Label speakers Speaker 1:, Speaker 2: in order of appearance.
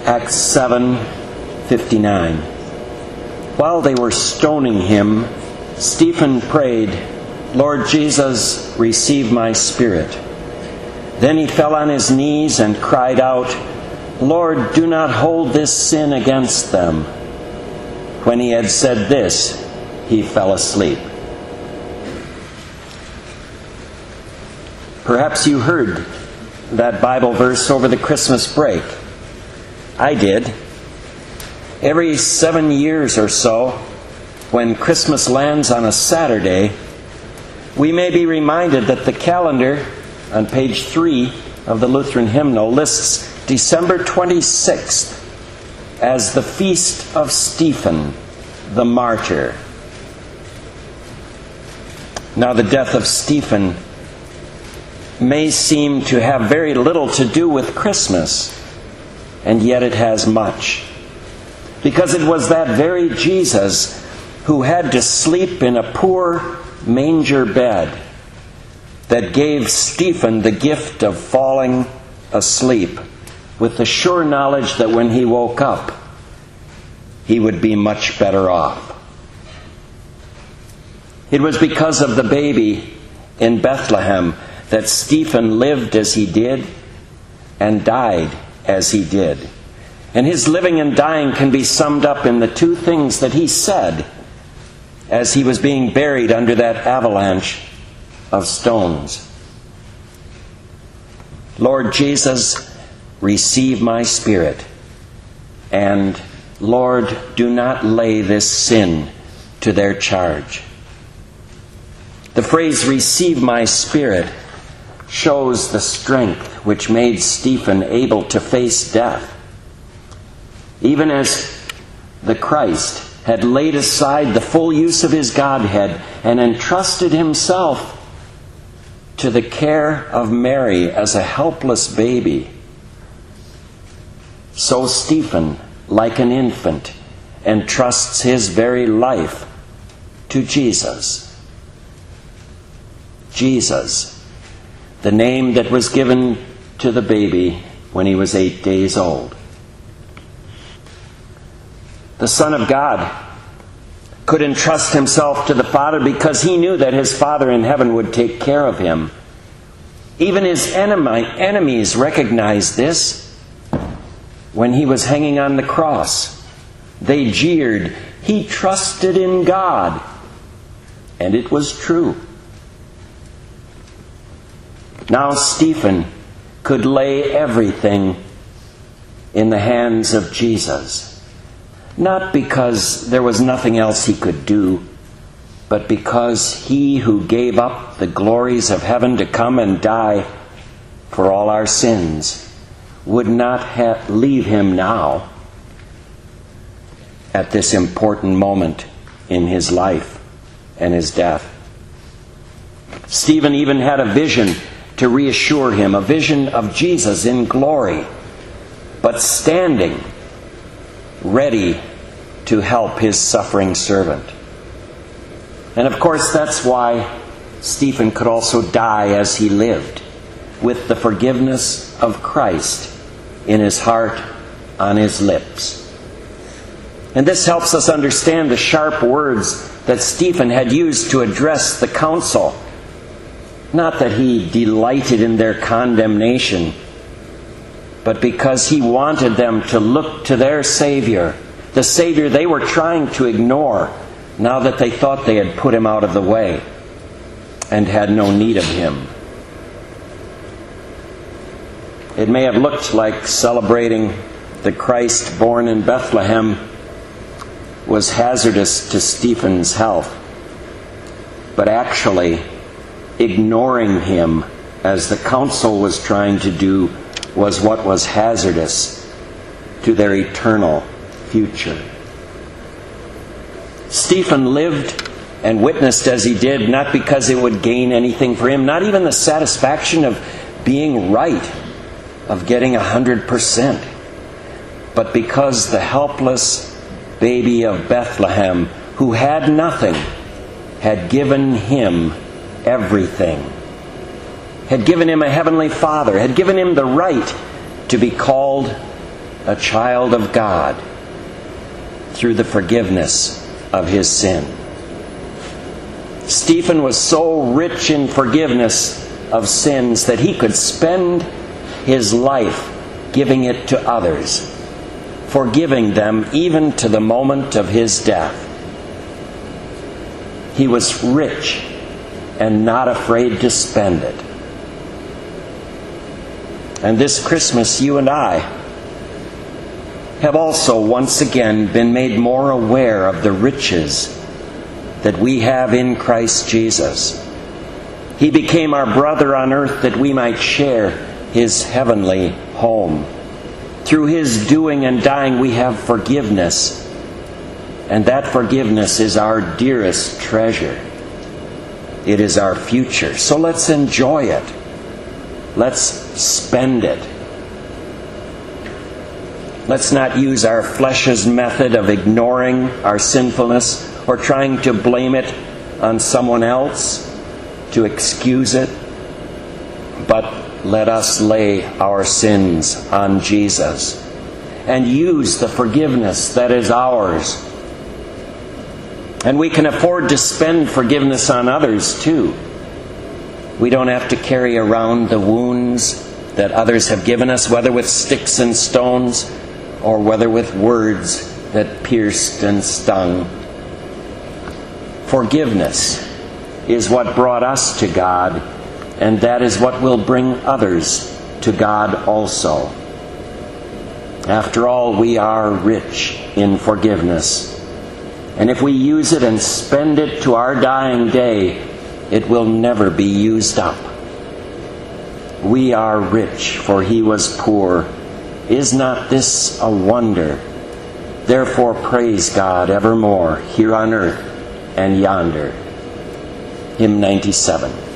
Speaker 1: Acts 7:59. While they were stoning him, Stephen prayed, "Lord Jesus, receive my spirit." Then he fell on his knees and cried out, "Lord, do not hold this sin against them." When he had said this, he fell asleep. Perhaps you heard that Bible verse over the Christmas break. I did. Every 7 years or so, when Christmas lands on a Saturday, we may be reminded that the calendar on page 3 of the Lutheran hymnal lists December 26th as the feast of Stephen, the martyr. Now, the death of Stephen may seem to have very little to do with Christmas, and yet it has much. Because it was that very Jesus who had to sleep in a poor manger bed that gave Stephen the gift of falling asleep with the sure knowledge that when he woke up, he would be much better off. It was because of the baby in Bethlehem that Stephen lived as he did and died as he did. And his living and dying can be summed up in the two things that he said as he was being buried under that avalanche of stones. "Lord Jesus, receive my spirit," and "Lord, do not lay this sin to their charge." The phrase "receive my spirit" shows the strength which made Stephen able to face death. Even as the Christ had laid aside the full use of his Godhead and entrusted himself to the care of Mary as a helpless baby, so Stephen, like an infant, entrusts his very life to Jesus. Jesus, the name that was given to the baby when he was 8 days old. The Son of God could entrust himself to the Father because he knew that his Father in heaven would take care of him. Even his enemies recognized this when he was hanging on the cross. They jeered, "He trusted in God." And it was true. Now Stephen could lay everything in the hands of Jesus. Not because there was nothing else he could do, but because he who gave up the glories of heaven to come and die for all our sins would not leave him now at this important moment in his life and his death. Stephen even had a vision to reassure him, a vision of Jesus in glory, but standing ready to help his suffering servant. And of course, that's why Stephen could also die as he lived, with the forgiveness of Christ in his heart, on his lips. And this helps us understand the sharp words that Stephen had used to address the council. Not that he delighted in their condemnation, but because he wanted them to look to their Savior, the Savior they were trying to ignore now that they thought they had put him out of the way and had no need of him. It may have looked like celebrating the Christ born in Bethlehem was hazardous to Stephen's health, but actually ignoring him, as the council was trying to do, was what was hazardous to their eternal future. Stephen lived and witnessed as he did, not because it would gain anything for him, not even the satisfaction of being right, of getting 100%, but because the helpless baby of Bethlehem, who had nothing, had given him everything, had given him a heavenly Father, had given him the right to be called a child of God through the forgiveness of his sin. Stephen was so rich in forgiveness of sins that he could spend his life giving it to others, forgiving them even to the moment of his death. He was rich and not afraid to spend it. And this Christmas, you and I have also once again been made more aware of the riches that we have in Christ Jesus. He became our brother on earth that we might share his heavenly home. Through his doing and dying, we have forgiveness. And that forgiveness is our dearest treasure. It is our future. So let's enjoy it. Let's spend it. Let's not use our flesh's method of ignoring our sinfulness or trying to blame it on someone else to excuse it. But let us lay our sins on Jesus and use the forgiveness that is ours. And we can afford to spend forgiveness on others too. We don't have to carry around the wounds that others have given us, whether with sticks and stones or whether with words that pierced and stung. Forgiveness is what brought us to God, and that is what will bring others to God also. After all, we are rich in forgiveness. And if we use it and spend it to our dying day, it will never be used up. We are rich, for he was poor. Is not this a wonder? Therefore praise God evermore, here on earth and yonder. Hymn 97.